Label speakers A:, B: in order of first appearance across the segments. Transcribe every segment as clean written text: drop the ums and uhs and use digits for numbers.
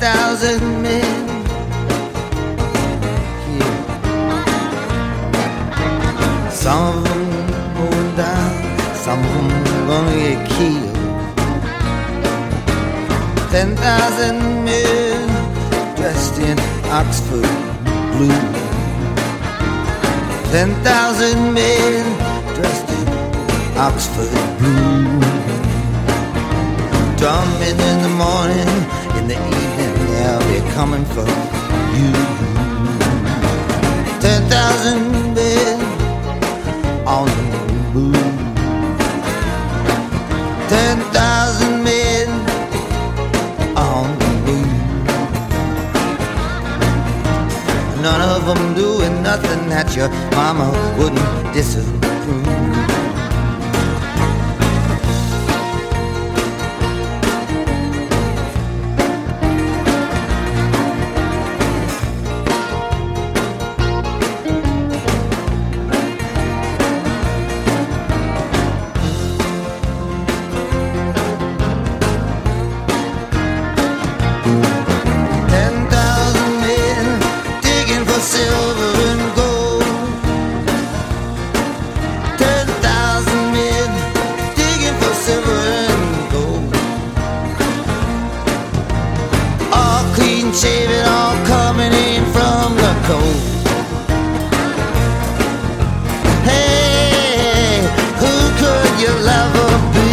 A: 10,000 men. Yeah. Some of them going down, some of them gonna get killed. 10,000 men dressed in Oxford blue. 10,000 men dressed in Oxford blue. Drumming in the morning, in the evening, they'll be coming for you. 10,000 men on the move. 10,000 men on the move. None of them doing nothing that your mama wouldn't disapprove. Silver and gold. 10,000 men digging for silver and gold. All clean shaven, all coming in from the cold. Hey, who could your lover be?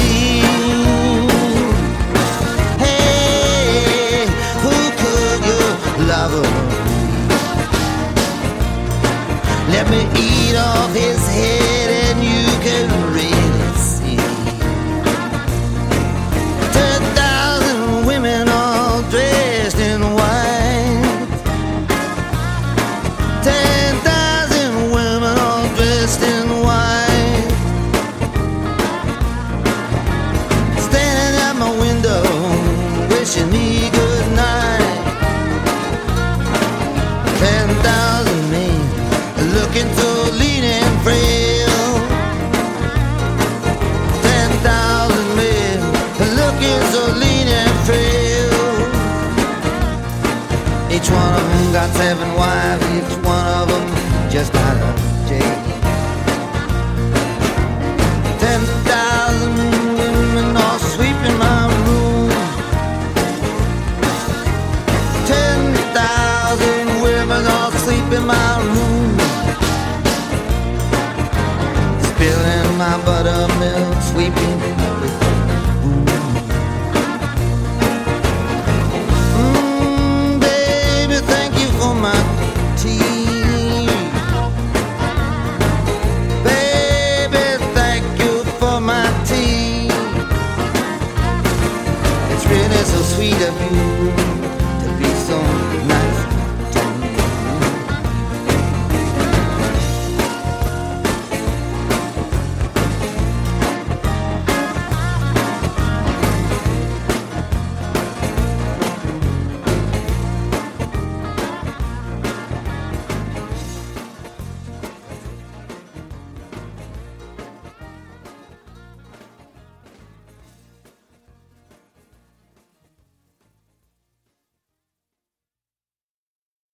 A: Hey, who could your lover be? Let me eat off his head and you can really see 10,000 women all dressed in white. 10,000 women all dressed in white. Standing at my window, wishing me good night. 10,000 men looking so lean and frail. 10,000 men looking so lean and frail. Each one of them got 7 wives, each one of them just out of jail. 10,000 women all sweeping my room. 10,000 women all sleeping my room. Spilling my buttermilk, sweeping with baby, thank you for my tea. Baby, thank you for my tea. It's really so sweet of you.